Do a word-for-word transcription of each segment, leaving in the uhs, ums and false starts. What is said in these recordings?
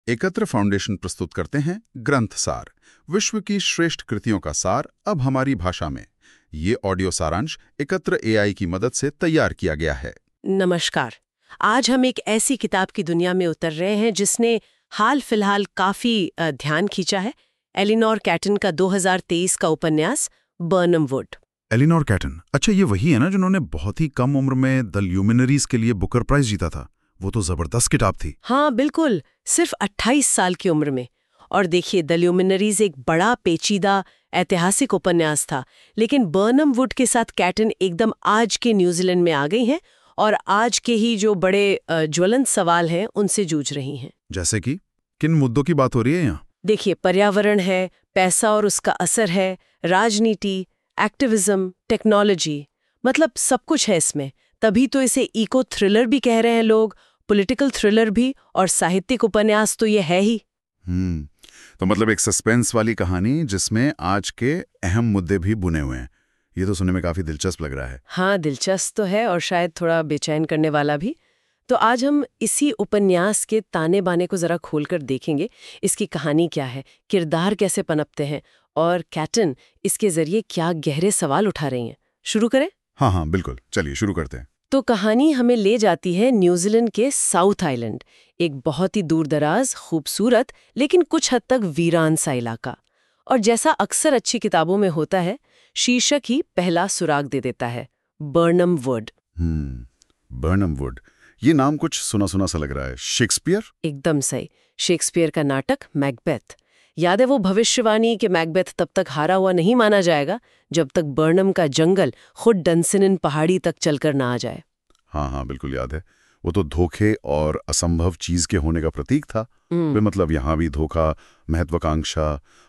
एकत्र फाउंडेशन प्रस्तुत करते हैं ग्रंथ सार, विश्व की श्रेष्ठ कृतियों का सार अब हमारी भाषा में। ये ऑडियो सारांश एकत्र एआई की मदद से तैयार किया गया है। नमस्कार। आज हम एक ऐसी किताब की दुनिया में उतर रहे हैं जिसने हाल फिलहाल काफी अ, ध्यान खींचा है। एलिनोर कैटन का दो हज़ार तेईस का उपन्यास बर्नम वुड। एलिनोर कैटन, अच्छा ये वही है ना जिन्होंने बहुत ही कम उम्र में द ल्यूमिनरीज के लिए बुकर प्राइज जीता था? वो तो जबरदस्त किताब थी। हाँ बिल्कुल, सिर्फ अट्ठाईस साल की उम्र में। और देखिए, द ल्यूमिनरीज एक बड़ा पेचीदा ऐतिहासिक उपन्यास था, लेकिन बर्नम वुड के साथ कैटन एकदम आज के न्यूजीलैंड में आ गई हैं और आज के ही जो बड़े अ, ज्वलंत सवाल हैं उनसे जूझ रही हैं। जैसे कि किन मुद्दों की बात हो रही है यहाँ? देखिए, पर्यावरण है, पैसा और उसका असर है, राजनीति, एक्टिविज्म, टेक्नोलॉजी, मतलब सब कुछ है इसमें। तभी तो इसे इको थ्रिलर भी कह रहे हैं लोग, पॉलिटिकल थ्रिलर भी, और साहित्यिक उपन्यास तो ये है ही। हम्म तो मतलब एक सस्पेंस वाली कहानी जिसमें आज के अहम मुद्दे भी बुने हुए हैं। ये तो सुनने में काफी दिलचस्प लग रहा है। हाँ, दिलचस्प तो है और शायद थोड़ा बेचैन करने वाला भी। तो आज हम इसी उपन्यास के ताने बाने को जरा खोलकर देखेंगे। इसकी कहानी क्या है, किरदार कैसे पनपते हैं और कैटन इसके जरिए क्या गहरे सवाल उठा रही हैं। शुरू करें? हाँ हाँ बिल्कुल, चलिए शुरू करते हैं। तो कहानी हमें ले जाती है न्यूजीलैंड के साउथ आइलैंड, एक बहुत ही दूरदराज, खूबसूरत लेकिन कुछ हद तक वीरान सा इलाका। और जैसा अक्सर अच्छी किताबों में होता है, शीर्षक ही पहला सुराग दे देता है, बर्नम वुड। हम्म बर्नम वुड, ये नाम कुछ सुना सुना सा लग रहा है। शेक्सपियर? एकदम सही, शेक्सपियर का नाटक मैकबेथ। याद है वो भविष्यवाणी कि मैकबेथ तब तक हारा हुआ नहीं माना जाएगा जब तक बर्नम का जंगल खुद डंसिनन पहाड़ी तक चलकर ना आ जाए। हाँ हाँ बिल्कुल याद है। वो तो धोखे और असंभव चीज के होने का प्रतीक था। वे मतलब यहाँ भी धोखा, महत्वाकांक्षा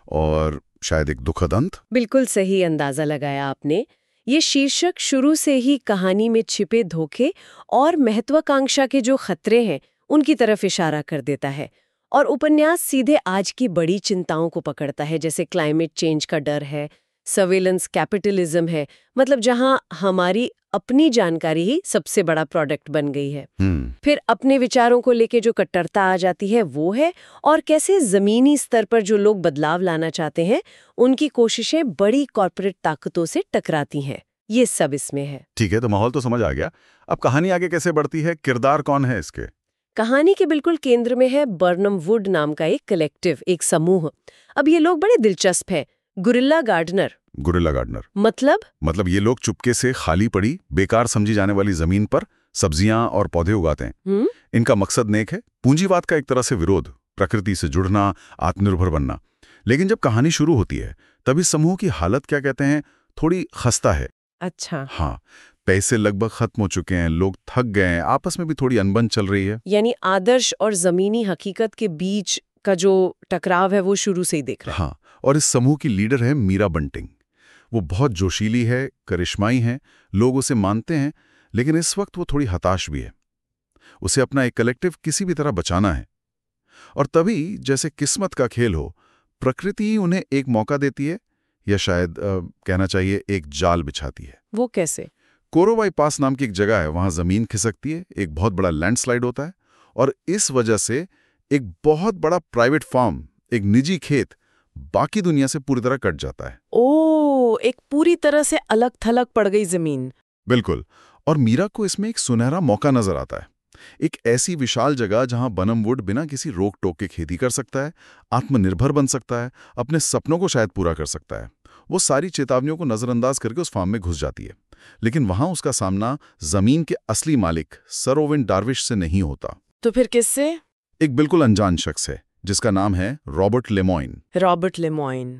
और शायद एक दुखद अंत। बिल्कुल सही अंदाजा लगाया आपने। ये शीर्षक शुरू से ही कहानी में छिपे धोखे और महत्वाकांक्षा के जो खतरे हैं उनकी तरफ इशारा कर देता है। और उपन्यास सीधे आज की बड़ी चिंताओं को पकड़ता है, जैसे क्लाइमेट चेंज का डर है, सर्वेलेंस कैपिटलिज्म है, मतलब जहां हमारी अपनी जानकारी ही सबसे बड़ा प्रोडक्ट बन गई है। फिर अपने विचारों को लेके जो कट्टरता आ जाती है वो है, और कैसे जमीनी स्तर पर जो लोग बदलाव लाना चाहते हैं उनकी कोशिशें बड़ी कॉर्पोरेट ताकतों से टकराती हैं। ये सब इसमें है। ठीक है, तो माहौल तो समझ आ गया। अब कहानी आगे कैसे बढ़ती है? किरदार कौन है इसके? कहानी के बिल्कुल केंद्र में है बर्नम वुड नाम का एक कलेक्टिव, एक समूह। अब ये लोग बड़े दिलचस्प हैं। Guerrilla gardener. गुरिल्ला गार्डनर मतलब मतलब ये लोग चुपके से खाली पड़ी, बेकार समझी जाने वाली जमीन पर सब्जियां और पौधे उगाते हैं। हुँ? इनका मकसद नेक है, पूंजीवाद का एक तरह से विरोध, प्रकृति से जुड़ना, आत्मनिर्भर बनना। लेकिन जब कहानी शुरू होती है तब इस समूह की हालत, क्या कहते हैं, थोड़ी खस्ता है। अच्छा। हाँ, पैसे लगभग खत्म हो चुके हैं, लोग थक गए हैं, आपस में भी थोड़ी अनबन चल रही है। यानी आदर्श और जमीनी हकीकत के बीच का जो टकराव है वो शुरू से ही देख रहा है। हाँ, और इस समूह की लीडर है मीरा बंटिंग। वो बहुत जोशीली है, करिश्माई है, लोग उसे मानते हैं, लेकिन इस वक्त वो थोड़ी हताश भी है। उसे अपना एक कलेक्टिव किसी भी तरह बचाना है। और तभी जैसे किस्मत का खेल हो, प्रकृति उन्हें एक मौका देती है, या शायद आ, कहना चाहिए एक जाल बिछाती है। वो कैसे? कोरोवाई पास नाम की एक जगह है, वहां जमीन खिसकती है, एक बहुत बड़ा लैंडस्लाइड होता है, और इस वजह से एक बहुत बड़ा प्राइवेट फार्म, एक निजी खेत, बाकी दुनिया से पूरी तरह कट जाता है। ओ, एक पूरी तरह से अलग थलग पड़ गई जमीन। बिल्कुल। और मीरा को इसमें एक सुनहरा मौका नजर आता है। एक ऐसी विशाल जगह जहां बर्नम वुड बिना किसी रोक टोक के खेती कर सकता है, आत्मनिर्भर बन सकता है, अपने सपनों को शायद पूरा कर सकता है। वो सारी चेतावनियों को नजरअंदाज करके उस फार्म में घुस जाती है। लेकिन वहां उसका सामना जमीन के असली मालिक सर ओवेन डार्विश से नहीं होता। तो फिर किससे? एक बिल्कुल अनजान शख्स है जिसका नाम है रॉबर्ट लेमॉइन। रॉबर्ट लेमॉइन।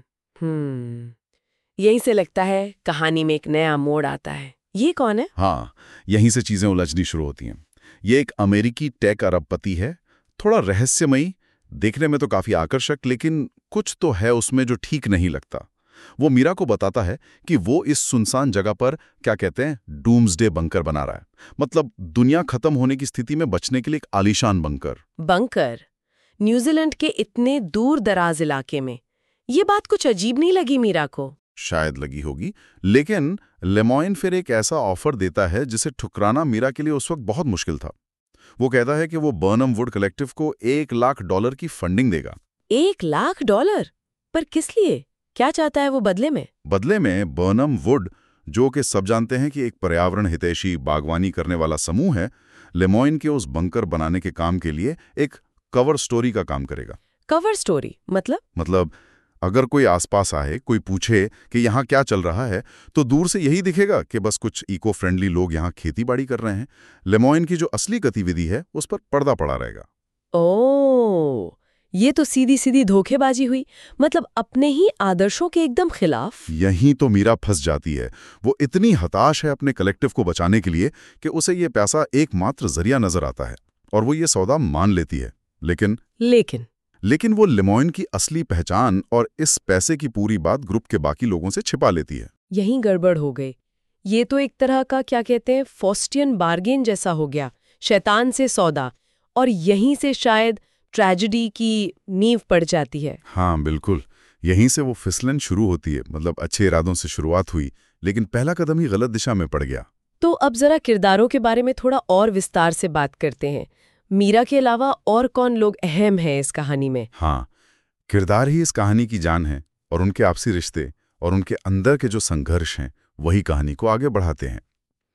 हम्म यहीं से लगता है कहानी में एक नया मोड़ आता है। ये कौन है? हाँ, यहीं से चीजें उलझनी शुरू होती हैं। ये एक अमेरिकी टेक अरबपति है, थोड़ा रहस्यमयी, देखने में तो काफी आकर्षक, लेकिन कुछ तो है उसमें जो ठीक नहीं लगता। वो मीरा को बताता है कि वो इस सुनसान जगह पर, क्या कहते हैं, डूम्सडे बंकर बना रहा है। मतलब दुनिया खत्म होने की स्थिति में बचने के लिए एक आलीशान बंकर। बंकर न्यूजीलैंड के इतने दूर दराज इलाके में? ये बात कुछ अजीब नहीं लगी मीरा को? शायद लगी होगी, लेकिन लेमॉइन फिर एक ऐसा ऑफर देता है जिसे ठुकराना मीरा के लिए उस वक्त बहुत मुश्किल था। वो कहता है कि वो बर्नम वुड कलेक्टिव को एक लाख डॉलर की फंडिंग देगा। एक लाख डॉलर? पर किस लिए? क्या चाहता है वो बदले में? बदले में बर्नम वुड, जो कि सब जानते हैं कि एक पर्यावरण हितैषी बागवानी करने वाला समूह है, लेमोइन के उस बंकर बनाने के काम के लिए एक कवर स्टोरी का काम करेगा। कवर स्टोरी मतलब? मतलब अगर कोई आसपास आए, कोई पूछे कि यहाँ क्या चल रहा है, तो दूर से यही दिखेगा कि बस कुछ इको फ्रेंडली लोग यहाँ खेती बाड़ी कर रहे हैं। लेमोइन की जो असली गतिविधि है उस पर पर्दा पड़ा रहेगा। ओह, ये तो सीधी सीधी धोखेबाजी हुई। मतलब अपने ही आदर्शों के एकदम खिलाफ। यहीं तो मीरा फंस जाती है। वो इतनी हताश है अपने कलेक्टिव को बचाने के लिए कि उसे ये पैसा एकमात्र जरिया नजर आता है और वो ये सौदा मान लेती है। लेकिन लेकिन लेकिन वो लेमोइन की असली पहचान और इस पैसे की पूरी बात ग्रुप के बाकी लोगों से छिपा लेती है। यहीं गड़बड़ हो गई। ये तो एक तरह का क्या कहते हैं फॉस्टियन बार्गेन जैसा हो गया, शैतान से सौदा। और यहीं से शायद ट्रेजेडी की नींव पड़ जाती है। हाँ बिल्कुल, यहीं से वो फिसलन शुरू होती है। मतलब अच्छे इरादों से शुरुआत हुई, लेकिन पहला कदम ही गलत दिशा में पड़ गया। तो अब जरा किरदारों के बारे में थोड़ा और विस्तार से बात करते हैं। मीरा के अलावा और कौन लोग अहम हैं इस कहानी में? हाँ, किरदार ही इस कहानी की जान है और उनके आपसी रिश्ते और उनके अंदर के जो संघर्ष हैं वही कहानी को आगे बढ़ाते हैं।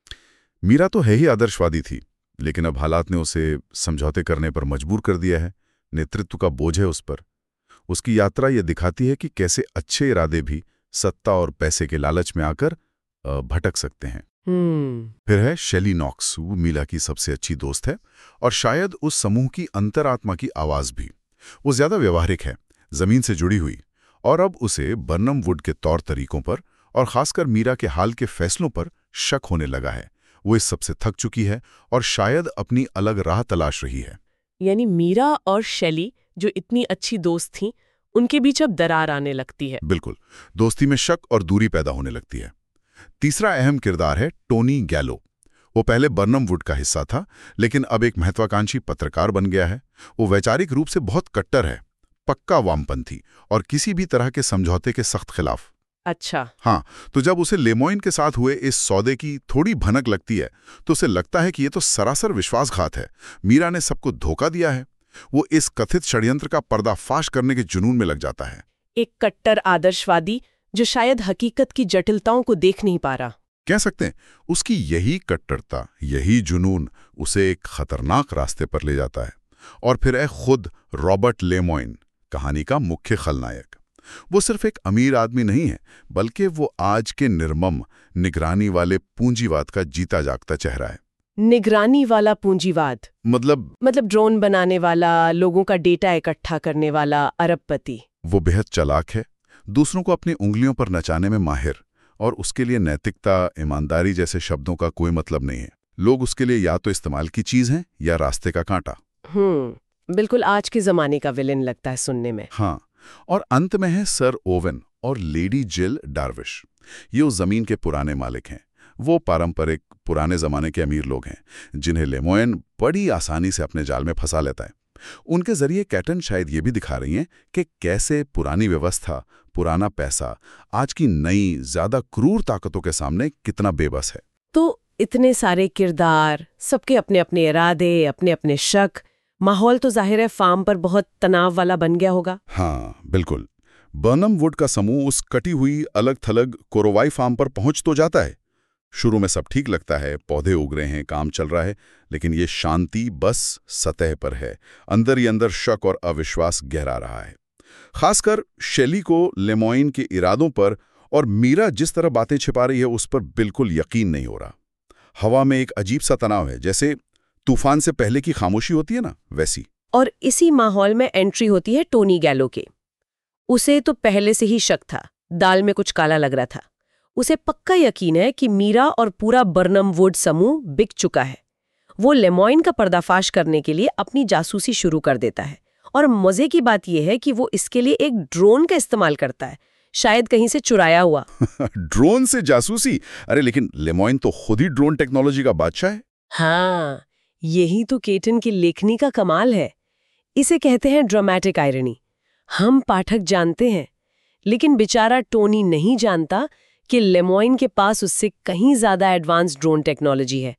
मीरा तो है ही आदर्शवादी थी, लेकिन अब हालात ने उसे समझौते करने पर मजबूर कर दिया है। नेतृत्व का बोझ है उस पर। उसकी यात्रा ये दिखाती है कि कैसे अच्छे इरादे भी सत्ता और पैसे के लालच में आकर भटक सकते हैं। हम्म फिर है शेली नॉक्स। वो मीरा की सबसे अच्छी दोस्त है और शायद उस समूह की अंतरात्मा की आवाज भी। वो ज्यादा व्यवहारिक है, जमीन से जुड़ी हुई, और अब उसे बर्नम वुड के तौर तरीकों पर और खासकर मीरा के हाल के फैसलों पर शक होने लगा है। वो इस सबसे थक चुकी है और शायद अपनी अलग राह तलाश रही है। यानी मीरा और शेली जो इतनी अच्छी दोस्त थीं, उनके बीच अब दरार आने लगती है। बिल्कुल, दोस्ती में शक और दूरी पैदा होने लगती है। तीसरा अहम किरदार है टोनी गैलो। वो पहले बर्नम वुड का हिस्सा था, लेकिन अब एक महत्वाकांक्षी पत्रकार बन गया है। वो वैचारिक रूप से बहुत कट्टर है, पक्का वामपंथी और किसी भी तरह के समझौते के सख्त खिलाफ। अच्छा। हाँ, तो जब उसे लेमोइन के साथ हुए इस सौदे की थोड़ी भनक लगती है तो उसे लगता है कि ये तो सरासर विश्वासघात है। मीरा ने सबको धोखा दिया है। वो इस कथित षड्यंत्र का पर्दाफाश करने के जुनून में लग जाता है। एक कट्टर आदर्शवादी जो शायद हकीकत की जटिलताओं को देख नहीं पा रहा। कह सकते हैं उसकी यही कट्टरता, यही जुनून उसे एक खतरनाक रास्ते पर ले जाता है। और फिर है खुद रॉबर्ट लेमोइन, कहानी का मुख्य खलनायक। वो सिर्फ एक अमीर आदमी नहीं है, बल्कि वो आज के निर्मम निगरानी वाले पूंजीवाद का जीता जागता चेहरा है। निगरानी वाला पूंजीवाद मतलब मतलब ड्रोन बनाने वाला, लोगों का डेटा इकट्ठा करने वाला अरबपति। वो बेहद चालाक है, दूसरों को अपनी उंगलियों पर नचाने में माहिर, और उसके लिए नैतिकता, ईमानदारी जैसे शब्दों का कोई मतलब नहीं है। लोग उसके लिए या तो इस्तेमाल की चीज हैं या रास्ते का कांटा। हम्म बिल्कुल आज के जमाने का विलेन लगता है सुनने में। हाँ, और अंत में है सर ओवन और लेडी जिल डार्विश। ये उस जमीन के पुराने मालिक हैं। वो पारंपरिक पुराने जमाने के अमीर लोग हैं जिन्हें लेमोइन बड़ी आसानी से अपने जाल में फंसा लेता है। उनके जरिए कैटन शायद ये भी दिखा रही हैं कि कैसे पुरानी व्यवस्था, पुराना पैसा आज की नई ज्यादा क्रूर ताकतों के सामने कितना बेबस है। तो इतने सारे किरदार, सबके अपने अपने इरादे, अपने अपने शक, माहौल तो जाहिर है फार्म पर बहुत तनाव वाला बन गया होगा। हाँ बिल्कुल। बर्नम वुड का समूह उस कटी हुई अलग थलग कोरोवाई फार्म पर पहुंच तो जाता है। शुरू में सब ठीक लगता है, पौधे उग रहे हैं, काम चल रहा है, लेकिन ये शांति बस सतह पर है। अंदर ही अंदर शक और अविश्वास गहरा रहा है। खासकर शेली को लेमोइन के इरादों पर, और मीरा जिस तरह बातें छिपा रही है उस पर बिल्कुल यकीन नहीं हो रहा। हवा में एक अजीब सा तनाव है, जैसे तूफान से पहले की खामोशी होती है ना, वैसी। और इसी माहौल में एंट्री होती है टोनी गैलो की। उसे तो पहले से ही शक था, दाल में कुछ काला लग रहा था। उसे पक्का यकीन है कि मीरा और पूरा बर्नम वुड समूह बिक चुका है। वो लेमोइन का पर्दाफाश करने के लिए अपनी जासूसी शुरू कर देता है, और मजे की बात यह है कि वो इसके लिए एक ड्रोन का इस्तेमाल करता है, शायद कहीं से चुराया हुआ। ड्रोन से जासूसी? अरे लेकिन लेमोइन तो खुद ही ड्रोन टेक्नोलॉजी का बादशाह है। हाँ, यही तो केटन की लेखनी का कमाल है। इसे कहते हैं ड्रामेटिक आयरनी। हम पाठक जानते हैं, लेकिन बेचारा टोनी नहीं जानता कि लेमोइन के पास उससे कहीं ज्यादा एडवांस ड्रोन टेक्नोलॉजी है।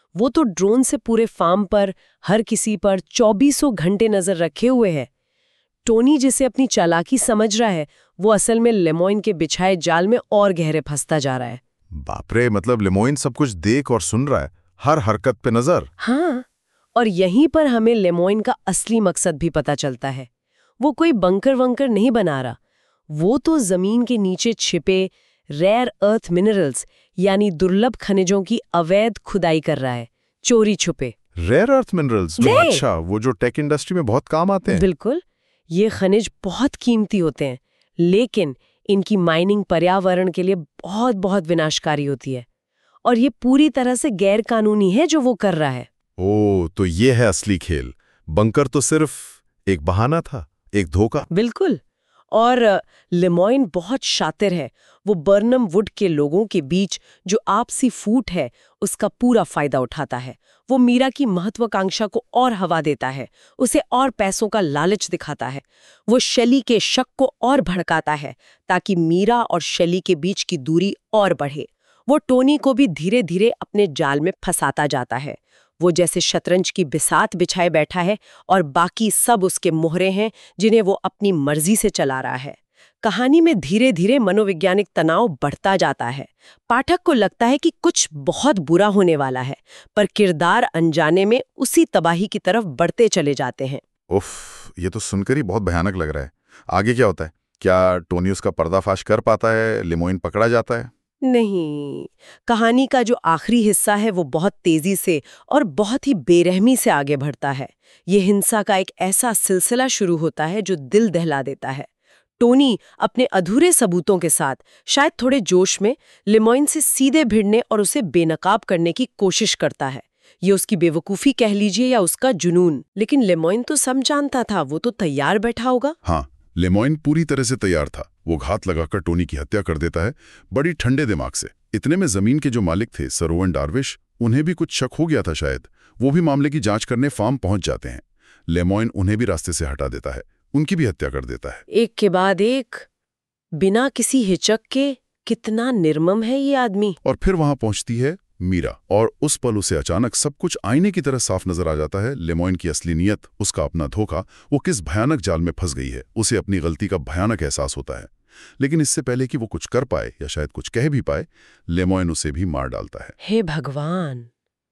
वो तो ड्रोन से पूरे फार्म पर, हर किसी पर चौबीसों घंटे नजर रखे हुए है। टोनी जिसे अपनी चालाकी समझ रहा है, वो असल में लेमोइन के बिछाए जाल में और गहरे फंसता जा रहा है। बाप रे, मतलब लेमोइन सब कुछ देख और सुन रहा है, हर हरकत पे नजर। हाँ, और यहीं पर हमें लेमोइन का असली मकसद भी पता चलता है। वो कोई बंकर वंकर नहीं बना रहा, वो तो जमीन के नीचे छिपे रेयर अर्थ मिनरल्स यानी दुर्लभ खनिजों की अवैध खुदाई कर रहा है, चोरी छुपे। Rare earth minerals? अच्छा, वो जो टेक इंडस्ट्री में बहुत काम आते हैं। बिल्कुल, ये खनिज बहुत कीमती होते हैं, लेकिन इनकी माइनिंग पर्यावरण के लिए बहुत बहुत विनाशकारी होती है, और ये पूरी तरह से गैर कानूनी है जो वो कर रहा है। ओ, तो ये है असली खेल। बंकर तो सिर्फ एक बहाना था, एक धोखा। बिल्कुल, और लेमोइन बहुत शातिर है। वो बर्नम वुड के लोगों के बीच जो आपसी फूट है, उसका पूरा फायदा उठाता है। वो मीरा की महत्वाकांक्षा को और हवा देता है, उसे और पैसों का लालच दिखाता है। वो शेली के शक को और भड़काता है ताकि मीरा और शेली के बीच की दूरी और बढ़े। वो टोनी को भी धीरे धीरे अपने जाल में फंसाता जाता है। वो जैसे शतरंज की बिसात बिछाए बैठा है और बाकी सब उसके मोहरे हैं जिन्हें वो अपनी मर्जी से चला रहा है। कहानी में धीरे धीरे मनोवैज्ञानिक तनाव बढ़ता जाता है। पाठक को लगता है कि कुछ बहुत बुरा होने वाला है, पर किरदार अनजाने में उसी तबाही की तरफ बढ़ते चले जाते हैं। उफ, ये तो सुनकर ही बहुत भयानक लग रहा है। आगे क्या होता है? क्या टोनी उसका पर्दाफाश कर पाता है? लेमोइन पकड़ा जाता है? नहीं, कहानी का जो आखिरी हिस्सा है वो बहुत तेजी से और बहुत ही बेरहमी से आगे बढ़ता है। ये हिंसा का एक ऐसा सिलसिला शुरू होता है जो दिल दहला देता है। टोनी अपने अधूरे सबूतों के साथ, शायद थोड़े जोश में, लेमोइन से सीधे भिड़ने और उसे बेनकाब करने की कोशिश करता है। ये उसकी बेवकूफ़ी कह लीजिए या उसका जुनून, लेकिन लेमोइन तो सब जानता था, वो तो तैयार बैठा होगा। हाँ, लेमोइन पूरी तरह से तैयार था। वो घात लगाकर टोनी की हत्या कर देता है, बड़ी ठंडे दिमाग से। इतने में जमीन के जो मालिक थे, सर ओवन डार्विश, उन्हें भी कुछ शक हो गया था शायद। वो भी मामले की जांच करने फार्म पहुंच जाते हैं। लेमोइन उन्हें भी रास्ते से हटा देता है, उनकी भी हत्या कर देता है। एक के बाद एक, बिना किसी हिचक के। कितना निर्मम है ये आदमी। और फिर वहां पहुंचती है मीरा, और उस पल उसे अचानक सब कुछ आईने की तरह साफ नजर आ जाता है। लेमोइन की असली नीयत, उसका अपना धोखा, वो किस भयानक जाल में फंस गई है। उसे अपनी गलती का भयानक एहसास होता है, लेकिन इससे पहले कि वो कुछ कर पाए या शायद कुछ कह भी पाए, लेमोइन उसे भी मार डालता है। हे भगवान,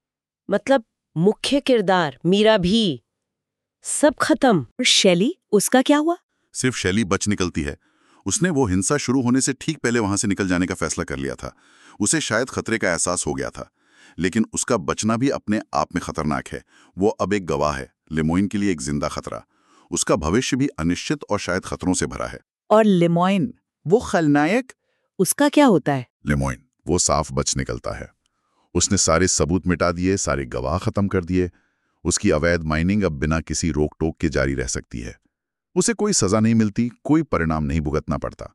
मतलब मुख्य किरदार मीरा भी, सब खत्म। और शेली, उसका क्या हुआ? सिर्फ शेली बच निकलती है। उसने वो हिंसा शुरू होने से ठीक पहले वहां से निकल जाने का फैसला कर लिया था। उसे शायद खतरे का एहसास हो गया था, लेकिन उसका बचना भी अपने आप में खतरनाक है। वो अब एक गवाह है, लेमोइन के लिए एक जिंदा खतरा। उसका भविष्य भी अनिश्चित और शायद खतरों से भरा है। और लेमोइन, वो खलनायक, उसका क्या होता है? लेमोइन, वो साफ बच निकलता है। उसने सारे सबूत मिटा दिए, सारे गवाह खत्म कर दिए। उसकी अवैध माइनिंग अब बिना किसी रोक टोक के जारी रह सकती है। उसे कोई सजा नहीं मिलती, कोई परिणाम नहीं भुगतना पड़ता।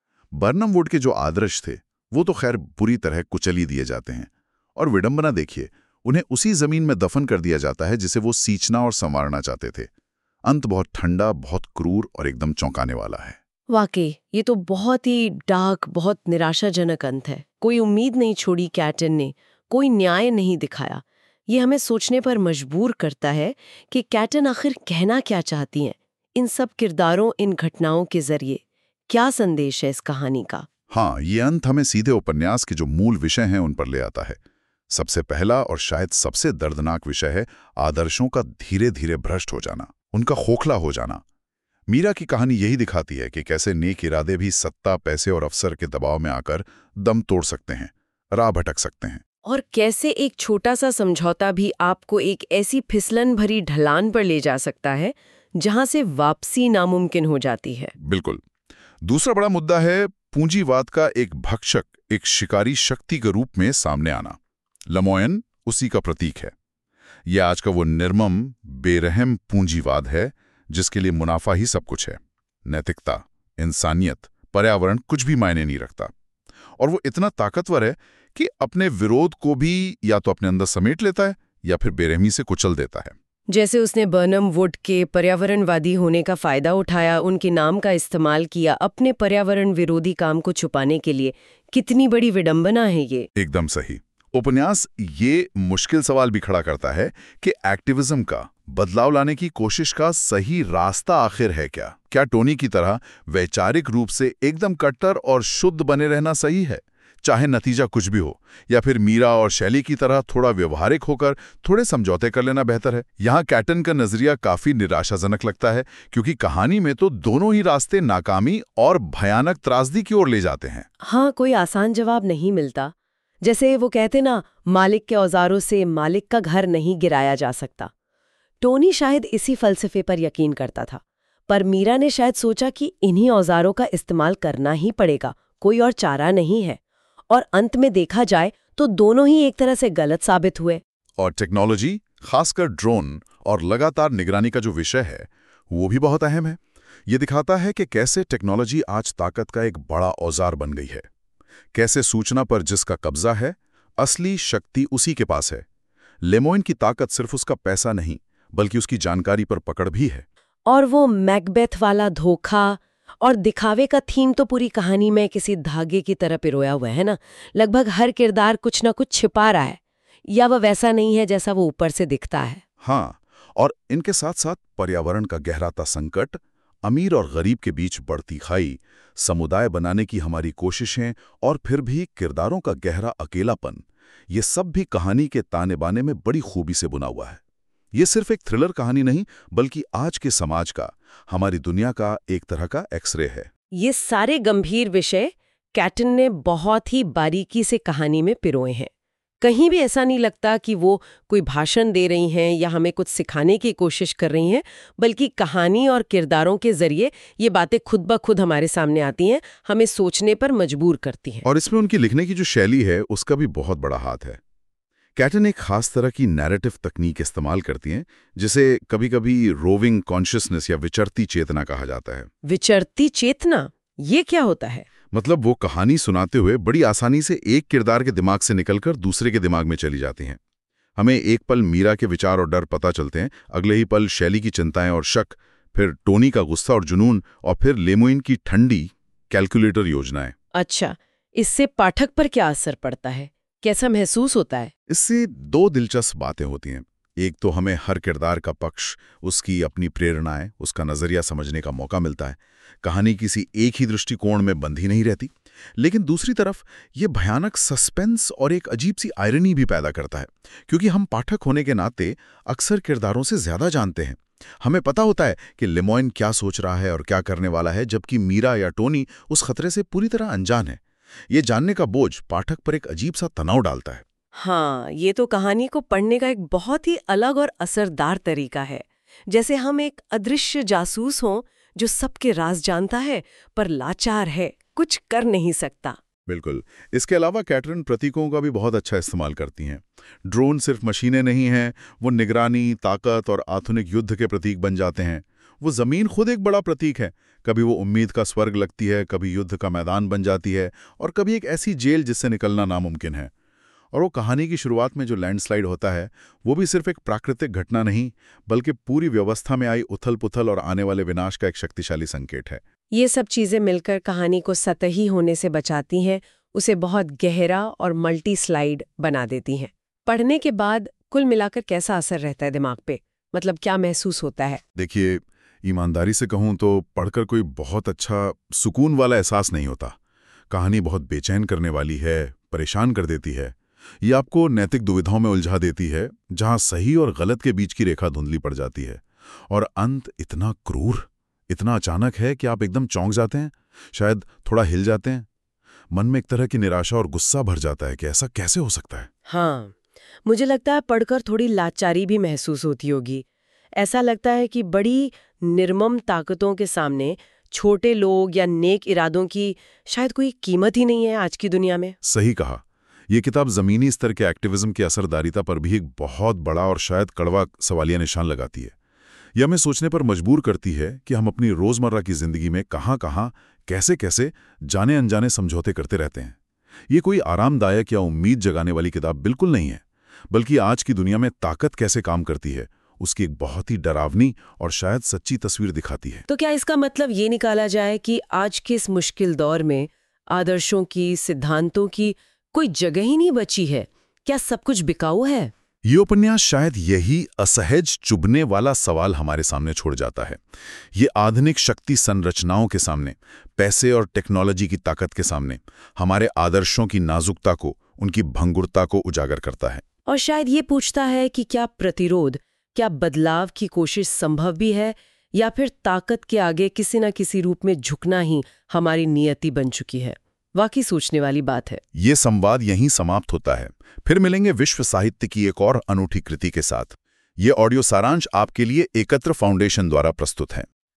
बर्नम वुड के जो आदर्श थे, वो तो खैर बुरी तरह कुचल ही दिए जाते हैं। और विडंबना देखिए, उन्हें उसी जमीन में दफन कर दिया जाता है जिसे वो सींचना और संवारना चाहते थे। अंत बहुत ठंडा, बहुत क्रूर और एकदम चौंकाने वाला है। वाकई, ये तो बहुत ही डार्क, बहुत निराशाजनक अंत है। कोई उम्मीद नहीं छोड़ी कैटन ने, कोई न्याय नहीं दिखाया। ये हमें सोचने पर मजबूर करता है कि कैटन आखिर कहना क्या चाहती हैं इन सब किरदारों, इन घटनाओं के जरिए। क्या संदेश है इस कहानी का? हाँ, ये अंत हमें सीधे उपन्यास के जो मूल विषय हैं उन पर ले आता है। सबसे पहला और शायद सबसे दर्दनाक विषय है आदर्शों का धीरे धीरे भ्रष्ट हो जाना, उनका खोखला हो जाना। मीरा की कहानी यही दिखाती है कि कैसे नेक इरादे भी सत्ता, पैसे और अवसर के दबाव में आकर दम तोड़ सकते हैं, राह भटक सकते हैं। और कैसे एक छोटा सा समझौता भी आपको एक ऐसी फिसलन भरी ढलान पर ले जा सकता है जहां से वापसी नामुमकिन हो जाती है। बिल्कुल। दूसरा बड़ा मुद्दा है पूंजीवाद का एक भक्षक, एक शिकारी शक्ति के रूप में सामने आना। लेमोइन उसी का प्रतीक है। यह आज का वो निर्मम, बेरहम पूंजीवाद है जिसके लिए मुनाफा ही सब कुछ है। नैतिकता, इंसानियत, पर्यावरण कुछ भी मायने नहीं रखता। और वो इतना ताकतवर है कि अपने विरोध को भी या तो अपने अंदर समेट लेता है या फिर बेरहमी से कुचल देता है। जैसे उसने बर्नम वुड के पर्यावरणवादी होने का फायदा उठाया, उनके नाम का इस्तेमाल किया अपने पर्यावरण विरोधी काम को छुपाने के लिए। कितनी बड़ी विडंबना है ये। एकदम सही। उपन्यास ये मुश्किल सवाल भी खड़ा करता है कि एक्टिविज्म का, बदलाव लाने की कोशिश का सही रास्ता आखिर है क्या? क्या टोनी की तरह वैचारिक रूप से एकदम कट्टर और शुद्ध बने रहना सही है, चाहे नतीजा कुछ भी हो, या फिर मीरा और शैली की तरह थोड़ा व्यवहारिक होकर थोड़े समझौते कर लेना बेहतर है? यहाँ कैटन का नजरिया काफी निराशाजनक लगता है, क्योंकि कहानी में तो दोनों ही रास्ते नाकामी और भयानक त्रासदी की ओर ले जाते हैं। हाँ, कोई आसान जवाब नहीं मिलता। जैसे वो कहते ना, मालिक के औजारों से मालिक का घर नहीं गिराया जा सकता। टोनी शायद इसी फलसफे पर यकीन करता था, पर मीरा ने शायद सोचा कि इन्हीं औजारों का इस्तेमाल करना ही पड़ेगा, कोई और चारा नहीं है। और अंत में देखा जाए तो दोनों ही एक तरह से गलत साबित हुए। और टेक्नोलॉजी, खासकर ड्रोन और लगातार निगरानी का जो विषय है, वो भी बहुत अहम है। ये दिखाता है कि कैसे टेक्नोलॉजी आज ताकत का एक बड़ा औजार बन गई है। कैसे सूचना पर जिसका कब्जा है, असली शक्ति उसी के पास है। लेमोइन की ताकत सिर्फ उसका पैसा नहीं, बल्कि उसकी जानकारी पर पकड़ भी है। और वो मैकबेथ वाला धोखा और दिखावे का थीम तो पूरी कहानी में किसी धागे की तरह पिरोया हुआ है ना। लगभग हर किरदार कुछ ना कुछ छिपा रहा है, या वह वैसा नहीं है जैसा वो ऊपर से दिखता है। हाँ, और इनके साथ साथ पर्यावरण का गहराता संकट, अमीर और गरीब के बीच बढ़ती खाई, समुदाय बनाने की हमारी कोशिशें, और फिर भी किरदारों का गहरा अकेलापन, ये सब भी कहानी के ताने बाने में बड़ी खूबी से बुना हुआ है। ये सिर्फ एक थ्रिलर कहानी नहीं, बल्कि आज के समाज का, हमारी दुनिया का एक तरह का एक्सरे है। ये सारे गंभीर विषय कैटन ने बहुत ही बारीकी से कहानी में पिरोए हैं। कहीं भी ऐसा नहीं लगता कि वो कोई भाषण दे रही हैं या हमें कुछ सिखाने की कोशिश कर रही हैं, बल्कि कहानी और किरदारों के जरिए ये बातें खुद ब खुद हमारे सामने आती हैं, हमें सोचने पर मजबूर करती हैं। और इसमें उनकी लिखने की जो शैली है, उसका भी बहुत बड़ा हाथ है। कैटन एक खास तरह की नैरेटिव तकनीक इस्तेमाल करती हैं, जिसे कभी-कभी रोविंग कॉन्शियसनेस या विचरती चेतना कहा जाता है। विचरती चेतना, ये क्या होता है? मतलब वो कहानी सुनाते हुए बड़ी आसानी से एक किरदार के दिमाग से निकलकर दूसरे के दिमाग में चली जाती हैं। हमें एक पल मीरा के विचार और डर पता चलते हैं, अगले ही पल शैली की चिंताएं और शक, फिर टोनी का गुस्सा और जुनून, और फिर लेमोइन की ठंडी कैलकुलेटर योजनाएं। अच्छा, इससे पाठक पर क्या असर पड़ता है? कैसा महसूस होता है? इससे दो दिलचस्प बातें होती हैं। एक तो हमें हर किरदार का पक्ष, उसकी अपनी प्रेरणाएं, उसका नजरिया समझने का मौका मिलता है। कहानी किसी एक ही दृष्टिकोण में बंधी नहीं रहती। लेकिन दूसरी तरफ ये भयानक सस्पेंस और एक अजीब सी आयरनी भी पैदा करता है, क्योंकि हम पाठक होने के नाते अक्सर किरदारों से ज्यादा जानते हैं। हमें पता होता है कि लेमोइन क्या सोच रहा है और क्या करने वाला है, जबकि मीरा या टोनी उस खतरे से पूरी तरह अनजान है। ये जानने का बोझ पाठक पर एक अजीब सा तनाव डालता है। हाँ, ये तो कहानी को पढ़ने का एक बहुत ही अलग और असरदार तरीका है। जैसे हम एक अदृश्य जासूस हों जो सबके राज जानता है पर लाचार है, कुछ कर नहीं सकता। बिल्कुल। इसके अलावा कैटरन प्रतीकों का भी बहुत अच्छा इस्तेमाल करती हैं। ड्रोन सिर्फ मशीनें नहीं हैं, वो निगरानी, ताकत और आधुनिक युद्ध के प्रतीक बन जाते हैं। वो जमीन खुद एक बड़ा प्रतीक है। कभी वो उम्मीद का स्वर्ग लगती है, कभी युद्ध का मैदान बन जाती है, और कभी एक ऐसी जेल जिससे निकलना नामुमकिन है। और वो कहानी की शुरुआत में जो लैंडस्लाइड होता है, वो भी सिर्फ एक प्राकृतिक घटना नहीं, बल्कि पूरी व्यवस्था में आई उथल पुथल और आने वाले विनाश का एक शक्तिशाली संकेत है। ये सब चीजें मिलकर कहानी को सतही होने से बचाती हैं, उसे बहुत गहरा और मल्टी स्लाइड बना देती हैं। पढ़ने के बाद कुल मिलाकर कैसा असर रहता है दिमाग पे? मतलब क्या महसूस होता है? देखिए, ईमानदारी से कहूं तो पढ़कर कोई बहुत अच्छा सुकून वाला एहसास नहीं होता। कहानी बहुत बेचैन करने वाली है, परेशान कर देती है। ये आपको नैतिक दुविधाओं में उलझा देती है, जहां सही और गलत के बीच की रेखा धुंधली पड़ जाती है। और अंत इतना क्रूर, इतना अचानक है कि आप एकदम चौंक जाते हैं, शायद थोड़ा हिल जाते हैं। मन में एक तरह की निराशा और गुस्सा भर जाता है कि ऐसा कैसे हो सकता है। हाँ, मुझे लगता है पढ़कर थोड़ी लाचारी भी महसूस होती होगी। ऐसा लगता है कि बड़ी निर्मम ताकतों के सामने छोटे लोग या नेक इरादों की शायद कोई कीमत ही नहीं है आज की दुनिया में। सही कहा। ये किताब जमीनी स्तर के एक्टिविज्म की असरदारिता पर भी एक बहुत बड़ा और शायद कड़वा सवालिया निशान लगाती है। यह हमें सोचने पर मजबूर करती है कि हम अपनी रोजमर्रा की जिंदगी में कहां कहां, कैसे कैसे जाने अनजाने समझौते करते रहते हैं। ये कोई आरामदायक या उम्मीद जगाने वाली किताब बिल्कुल नहीं है, बल्कि आज की दुनिया में ताकत कैसे काम करती है, उसकी एक बहुत ही डरावनी और शायद सच्ची तस्वीर दिखाती है। तो क्या इसका मतलब ये निकाला जाए कि आज के इस मुश्किल दौर में आदर्शों की, सिद्धांतों की कोई जगह ही नहीं बची है? क्या सब कुछ बिकाऊ है? ये उपन्यास शायद यही असहज चुभने वाला सवाल हमारे सामने छोड़ जाता है। ये आधुनिक शक्ति संरचनाओं के सामने, पैसे और टेक्नोलॉजी की ताकत के सामने हमारे आदर्शों की नाजुकता को, उनकी भंगुरता को उजागर करता है। और शायद ये पूछता है कि क्या प्रतिरोध, क्या बदलाव की कोशिश संभव भी है, या फिर ताकत के आगे किसी न किसी रूप में झुकना ही हमारी नियति बन चुकी है। वाकई सोचने वाली बात है। ये संवाद यहीं समाप्त होता है। फिर मिलेंगे विश्व साहित्य की एक और अनूठी कृति के साथ। ये ऑडियो सारांश आपके लिए एकत्र फाउंडेशन द्वारा प्रस्तुत है।